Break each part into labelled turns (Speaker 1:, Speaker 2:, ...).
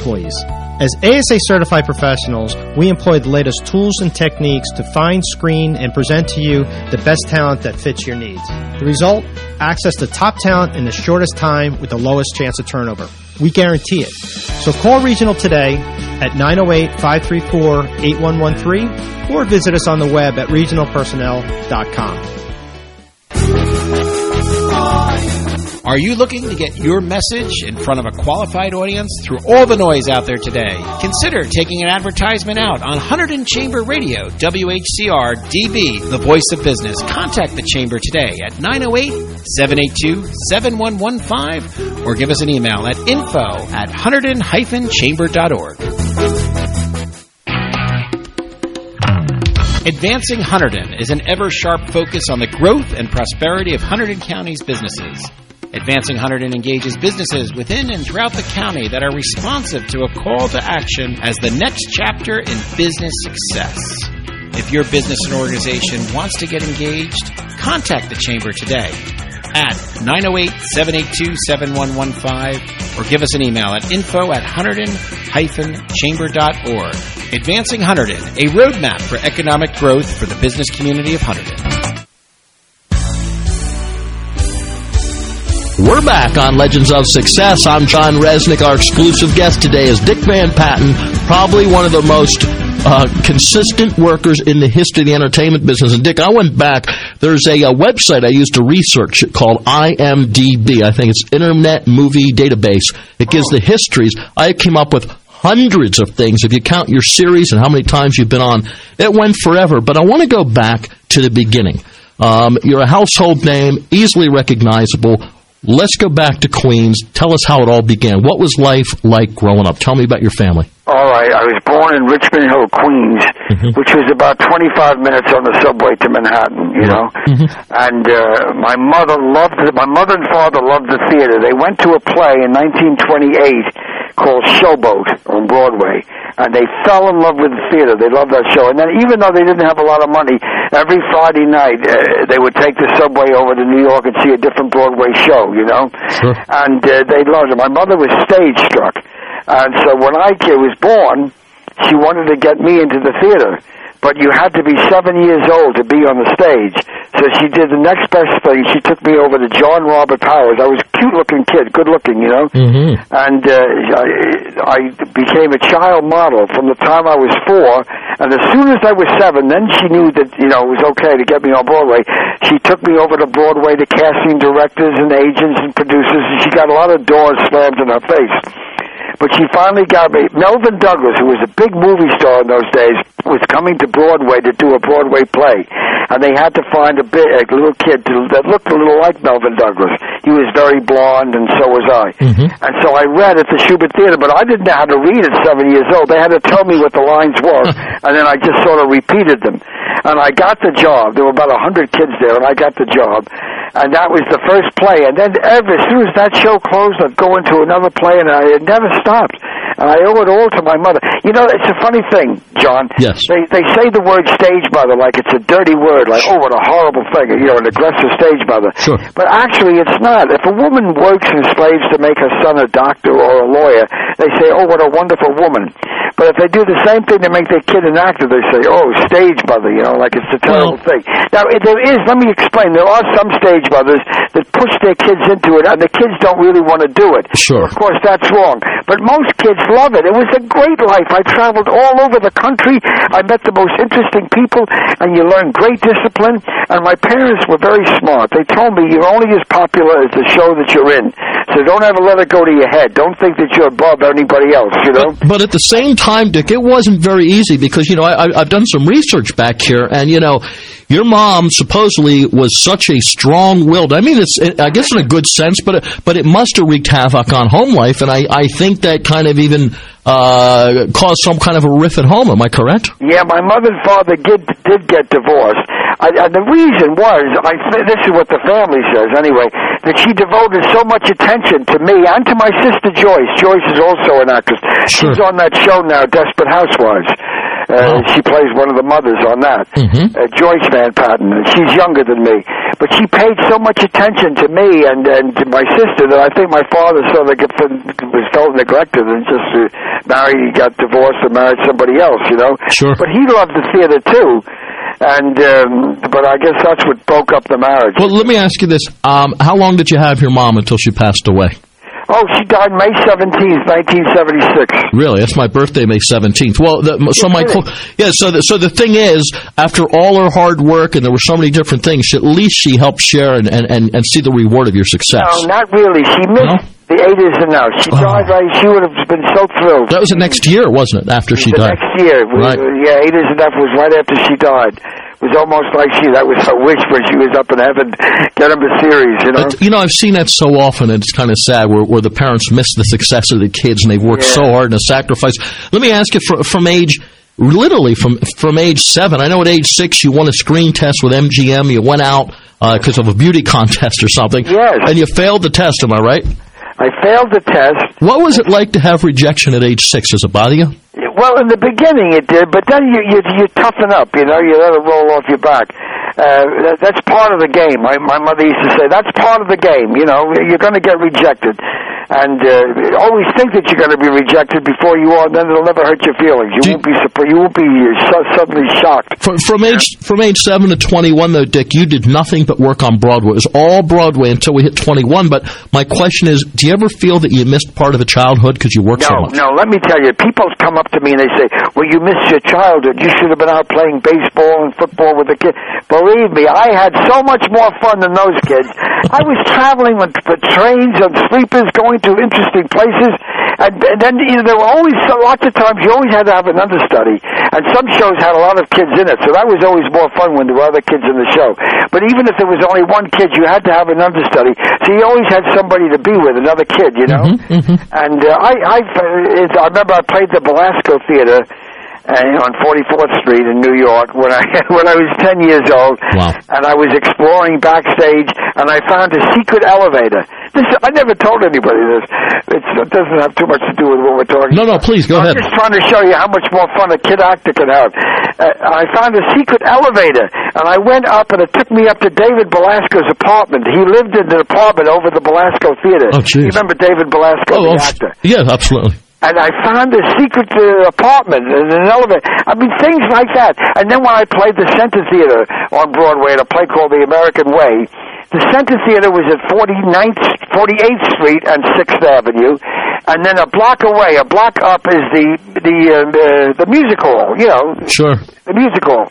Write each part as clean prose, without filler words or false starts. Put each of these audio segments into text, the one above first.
Speaker 1: employees. As ASA certified professionals, we employ the latest tools and techniques to find, screen, and present to you the best talent that fits your needs. The result? Access to top talent in the shortest time with the lowest chance of turnover. We guarantee it. So call Regional today at 908-534-8113 or visit us on the web at regionalpersonnel.com.
Speaker 2: Are you looking to get your message in front of a qualified audience through all the noise out there today? Consider taking an advertisement out on Hunterdon Chamber Radio, WHCR-DB, the voice of business. Contact the Chamber today at 908-782-7115 or give us an email at info@hunterdon-chamber.org. Advancing Hunterdon is an ever-sharp focus on the growth and prosperity of Hunterdon County's businesses. Advancing Hunterdon engages businesses within and throughout the county that are responsive to a call to action as the next chapter in business success. If your business and organization wants to get engaged, contact the Chamber today at 908-782-7115 or give us an email at info@hunterdon-chamber.org. Advancing Hunterdon, a roadmap for economic growth for the business community of Hunterdon.
Speaker 3: We're back on Legends of Success. I'm John Resnick. Our exclusive guest today is Dick Van Patten, probably one of the most consistent workers in the history of the entertainment business. And Dick, I went back. There's a website I used to research it called IMDb. I think it's Internet Movie Database. It gives the histories. I came up with hundreds of things. If you count your series and how many times you've been on, it went forever. But I want to go back to the beginning. You're a household name, easily recognizable. Let's go back to Queens. Tell us how it all began. What was life like growing up? Tell me about your family.
Speaker 4: All right. I was born in Richmond Hill, Queens, which was about 25 minutes on the subway to Manhattan, you know. And my mother and father loved the theater. They went to a play in 1928 called Showboat on Broadway, and they fell in love with the theater. They loved that show. And then even though they didn't have a lot of money, every Friday night they would take the subway over to New York and see a different Broadway show, you know.
Speaker 3: Sure.
Speaker 4: And they loved it. My mother was stage struck. And so when I was born, she wanted to get me into the theater. But you had to be 7 years old to be on the stage. So she did the next best thing. She took me over to John Robert Powers. I was a cute-looking kid, good-looking, you know. And I became a child model from the time I was 4. And as soon as I was 7, then she knew that, you know, it was okay to get me on Broadway. She took me over to Broadway to casting directors and agents and producers, and she got a lot of doors slammed in her face. But she finally got me. Melvin Douglas, who was a big movie star in those days, was coming to Broadway to do a Broadway play. And they had to find a little kid that looked a little like Melvin Douglas. He was very blonde, and so was I. And so I read at the Shubert Theater, but I didn't know how to read at 7 years old. They had to tell me what the lines were, and then I just sort of repeated them. And I got the job. There were about 100 kids there, and I got the job. And that was the first play. And then as soon as that show closed, I'd go into another play, and it never stopped. And I owe it all to my mother. You know, it's a funny thing, John.
Speaker 3: Yes.
Speaker 4: They say the word stage mother like it's a dirty word, like, oh, what a horrible thing, you know, an aggressive stage mother.
Speaker 3: Sure.
Speaker 4: But actually, it's not. If a woman works and slaves to make her son a doctor or a lawyer, they say, oh, what a wonderful woman. But if they do the same thing to make their kid an actor, they say, oh, stage mother, you know, like it's a terrible thing. Now, there is, let me explain, there are some stage mothers that push their kids into it, and the kids don't really want to do it.
Speaker 3: Sure.
Speaker 4: Of course, that's wrong. But most kids love it. It was a great life. I traveled all over the country. I met the most interesting people, and you learn great discipline. And my parents were very smart. They told me you're only as popular as the show that you're in. So don't ever let it go to your head. Don't think that you're above anybody else, you know?
Speaker 3: But at the same time, Dick, it wasn't very easy because, you know, I've done some research back here, and, you know, your mom supposedly was such a strong-willed. I mean, I guess in a good sense, but it must have wreaked havoc on home life, and I think that kind of even caused some kind of a rift at home. Am I correct?
Speaker 4: Yeah, my mother and father did get divorced. And the reason was, this is what the family says anyway, that she devoted so much attention to me and to my sister Joyce. Joyce is also an actress.
Speaker 3: Sure.
Speaker 4: She's on that show now, Desperate Housewives. She plays one of the mothers on that. Joyce Van Patten. She's younger than me. But she paid so much attention to me and to my sister that I think my father sort of felt neglected and just he got divorced and married somebody else, you know.
Speaker 3: Sure.
Speaker 4: But he loved the theater too. And but I guess that's what broke up the marriage.
Speaker 3: Well, let me ask you this. How long did you have your mom until she passed away?
Speaker 4: Oh, she died May 17th, 1976.
Speaker 3: Really? That's my birthday, May 17th. Well, so the thing is, after all her hard work, and there were so many different things, at least she helped share and see the reward of your success.
Speaker 4: No, not really. She missed the 80s and now. She died right. She would have been so thrilled.
Speaker 3: That was the next year, wasn't it, after she died?
Speaker 4: The next year.
Speaker 3: Right.
Speaker 4: Yeah, 80s and that was right after she died. It was almost like that was her wish when she was up in heaven, get him a series, you know?
Speaker 3: You know, I've seen that so often, and it's kind of sad, where the parents miss the success of the kids, and they've worked so hard and a sacrifice. Let me ask you, from age 7, I know at age 6 you won a screen test with MGM, you went out because of a beauty contest or something, and you failed the test, am I right?
Speaker 4: I failed the test.
Speaker 3: What was it like to have rejection at age 6? Does it bother you?
Speaker 4: Well, in the beginning it did, but then you toughen up, you know, you let it roll off your back. That's part of the game. My mother used to say, that's part of the game, you know, you're going to get rejected. And always think that you're going to be rejected before you are, and then it'll never hurt your feelings. You won't be suddenly shocked.
Speaker 3: From age 7 to 21, though, Dick, you did nothing but work on Broadway. It was all Broadway until we hit 21, but my question is, do you ever feel that you missed part of the childhood because you worked so much?
Speaker 4: No, let me tell you, people come up to me and they say, well, you missed your childhood. You should have been out playing baseball and football with the kids. Believe me, I had so much more fun than those kids. I was traveling with trains and sleepers, going to interesting places, and then there were always lots of times you always had to have an understudy, and some shows had a lot of kids in it, so that was always more fun when there were other kids in the show. But even if there was only one kid, you had to have an understudy, so you always had somebody to be with, another kid, you know. And I remember I played the Belasco Theater on 44th Street in New York when I was 10 years old.
Speaker 3: Wow.
Speaker 4: And I was exploring backstage, and I found a secret elevator. I never told anybody this. It doesn't have too much to do with what we're talking about.
Speaker 3: No, please, go ahead.
Speaker 4: I'm just trying to show you how much more fun a kid actor can have. I found a secret elevator, and I went up, and it took me up to David Belasco's apartment. He lived in an apartment over the Belasco Theater.
Speaker 3: Oh, jeez.
Speaker 4: You remember David Belasco, the actor?
Speaker 3: Yeah, absolutely.
Speaker 4: And I found a secret apartment in an elevator. I mean, things like that. And then when I played the Center Theater on Broadway at a play called The American Way, the Center Theater was at 48th Street and 6th Avenue. And then a block up is the music hall, you know.
Speaker 3: Sure.
Speaker 4: The music hall.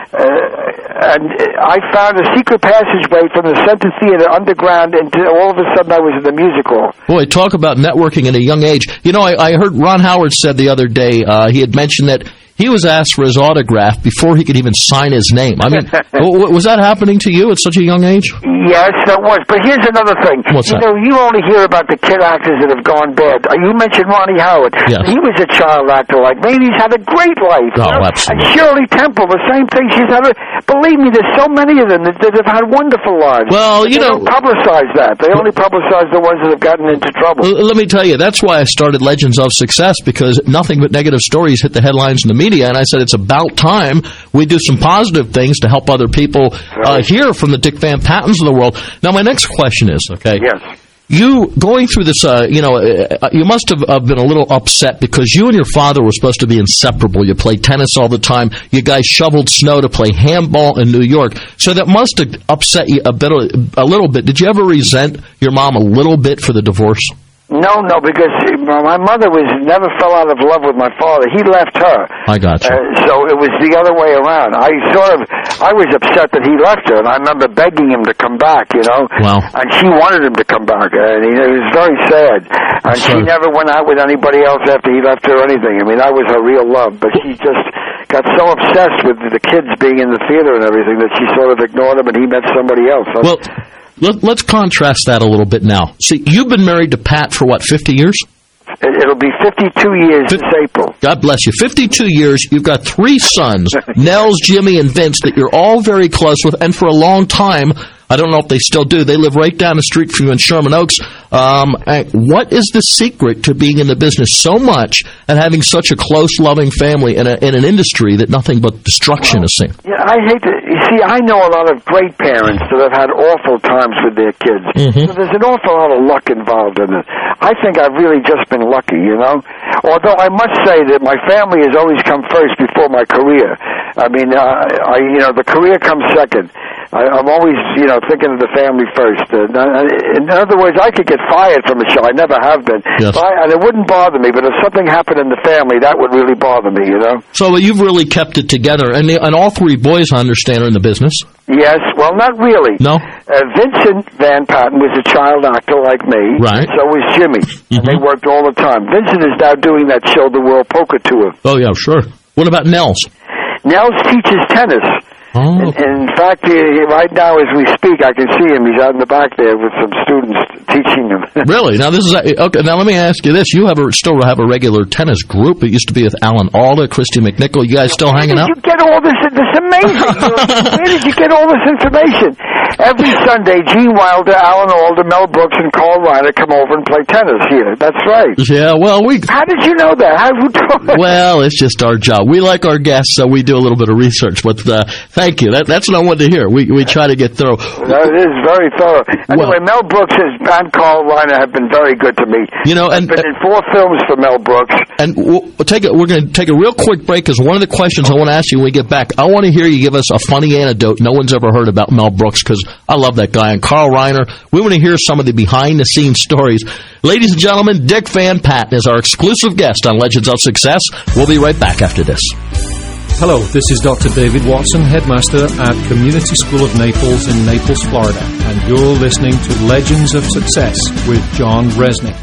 Speaker 4: And I found a secret passageway from the Center Theater underground, and all of a sudden I was in the music hall.
Speaker 3: Boy, talk about networking at a young age. You know, I heard Ron Howard said the other day, he had mentioned that he was asked for his autograph before he could even sign his name. I mean, was that happening to you at such a young age?
Speaker 4: Yes, that was. But here's another thing.
Speaker 3: What's that?
Speaker 4: You know, you only hear about the kid actors that have gone bad. You mentioned Ronnie Howard.
Speaker 3: Yes.
Speaker 4: He was a child actor like me, and he's had a great life.
Speaker 3: Oh,
Speaker 4: you know?
Speaker 3: absolutely.
Speaker 4: And Shirley Temple, the same thing. She's had believe me, there's so many of them that have had wonderful lives.
Speaker 3: Well,
Speaker 4: they don't publicize that. They only publicize the ones that have gotten into trouble.
Speaker 3: Let me tell you, that's why I started Legends of Success, because nothing but negative stories hit the headlines in the media, and I said it's about time we do some positive things to help other people hear from the Dick Van Pattens of the world. Now, my next question is, okay?
Speaker 4: Yes.
Speaker 3: You going through this, you must have been a little upset because you and your father were supposed to be inseparable. You played tennis all the time. You guys shoveled snow to play handball in New York. So that must have upset you a little bit. Did you ever resent your mom a little bit for the divorce?
Speaker 4: No, because my mother never fell out of love with my father. He left her.
Speaker 3: I got you.
Speaker 4: So it was the other way around. I was upset that he left her, and I remember begging him to come back, you know.
Speaker 3: Wow.
Speaker 4: And she wanted him to come back, and it was very sad. And she never went out with anybody else after he left her or anything. I mean, that was her real love. But she just got so obsessed with the kids being in the theater and everything that she sort of ignored him, and he met somebody else.
Speaker 3: Well, let's contrast that a little bit now. See, you've been married to Pat for, 50 years?
Speaker 4: It'll be 52 years this April.
Speaker 3: God bless you. 52 years. You've got 3 sons, Nels, Jimmy, and Vince, that you're all very close with. And for a long time, I don't know if they still do. They live right down the street from you in Sherman Oaks. What is the secret to being in the business so much and having such a close, loving family in an industry that nothing but destruction is seen?
Speaker 4: Yeah, I hate to... You see, I know a lot of great parents that have had awful times with their kids. So there's an awful lot of luck involved in it. I think I've really just been lucky, you know? Although I must say that my family has always come first before my career. I mean, the career comes second. I'm always, thinking of the family first. In other words, I could get fired from a show. I never have been.
Speaker 3: Yes.
Speaker 4: And it wouldn't bother me, but if something happened in the family, that would really bother me, you know?
Speaker 3: So you've really kept it together. And all three boys, I understand, are in the business.
Speaker 4: Yes. Well, not really.
Speaker 3: No?
Speaker 4: Vincent Van Patten was a child actor like me.
Speaker 3: Right.
Speaker 4: So was Jimmy. And they worked all the time. Vincent is now doing that show, The World Poker Tour.
Speaker 3: Oh, yeah, sure. What about Nels?
Speaker 4: Nels teaches tennis.
Speaker 3: Oh.
Speaker 4: In fact, right now as we speak, I can see him. He's out in the back there with some students teaching him.
Speaker 3: Really? Now this is okay. Now let me ask you this: you still have a regular tennis group? It used to be with Alan Alda, Christy McNichol. You guys still hanging out?
Speaker 4: Where did you get all this? This is amazing. Where did you get all this information? Every Sunday, Gene Wilder, Alan Alda, Mel Brooks, and Carl Reiner come over and play tennis here. That's right.
Speaker 3: Yeah. Well,
Speaker 4: How did you know that? How did you know it?
Speaker 3: Well, it's just our job. We like our guests, so we do a little bit of research. But thank you. That's what I wanted to hear. We try to get thorough.
Speaker 4: It is very thorough. Anyway, Mel Brooks and Carl Reiner have been very good to me. I've been in 4 films for Mel Brooks.
Speaker 3: And we're going to take a real quick break because one of the questions I want to ask you when we get back, I want to hear you give us a funny anecdote no one's ever heard about Mel Brooks because I love that guy. And Carl Reiner, we want to hear some of the behind-the-scenes stories. Ladies and gentlemen, Dick Van Patten is our exclusive guest on Legends of Success. We'll be right back after this.
Speaker 5: Hello, this is Dr. David Watson, headmaster at Community School of Naples in Naples, Florida, and you're listening to Legends of Success with John Resnick.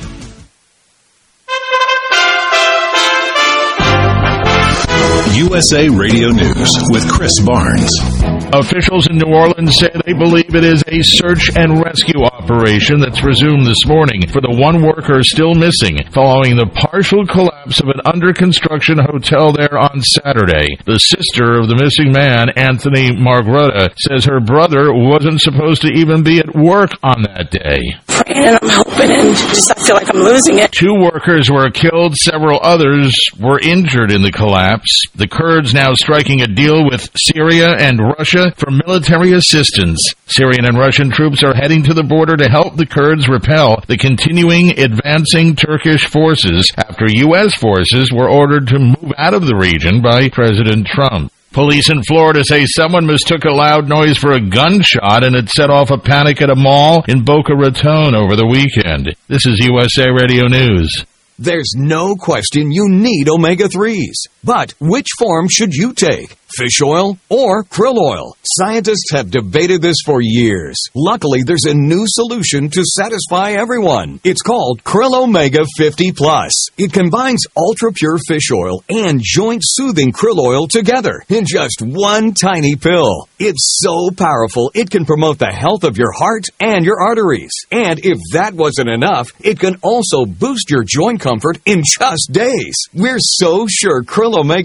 Speaker 6: USA Radio News with Chris Barnes.
Speaker 7: Officials in New Orleans say they believe it is a search and rescue operation that's resumed this morning for the one worker still missing following the partial collapse of an under-construction hotel there on Saturday. The sister of the missing man, Anthony Margarota, says her brother wasn't supposed to even be at work on that day.
Speaker 8: And I'm hoping, and I feel like I'm losing it.
Speaker 7: 2 workers were killed, several others were injured in the collapse. The Kurds now striking a deal with Syria and Russia for military assistance. Syrian and Russian troops are heading to the border to help the Kurds repel the continuing advancing Turkish forces after U.S. forces were ordered to move out of the region by President Trump. Police in Florida say someone mistook a loud noise for a gunshot and it set off a panic at a mall in Boca Raton over the weekend. This is USA Radio News.
Speaker 9: There's no question you need omega-3s. But which form should you take? Fish oil or krill oil? Scientists have debated this for years. Luckily, there's a new solution to satisfy everyone. It's called Krill Omega 50 Plus. It combines ultra-pure fish oil and joint-soothing krill oil together in just one tiny pill. It's so powerful, it can promote the health of your heart and your arteries. And if that wasn't enough, it can also boost your joint comfort in just days. We're so sure Krill Omega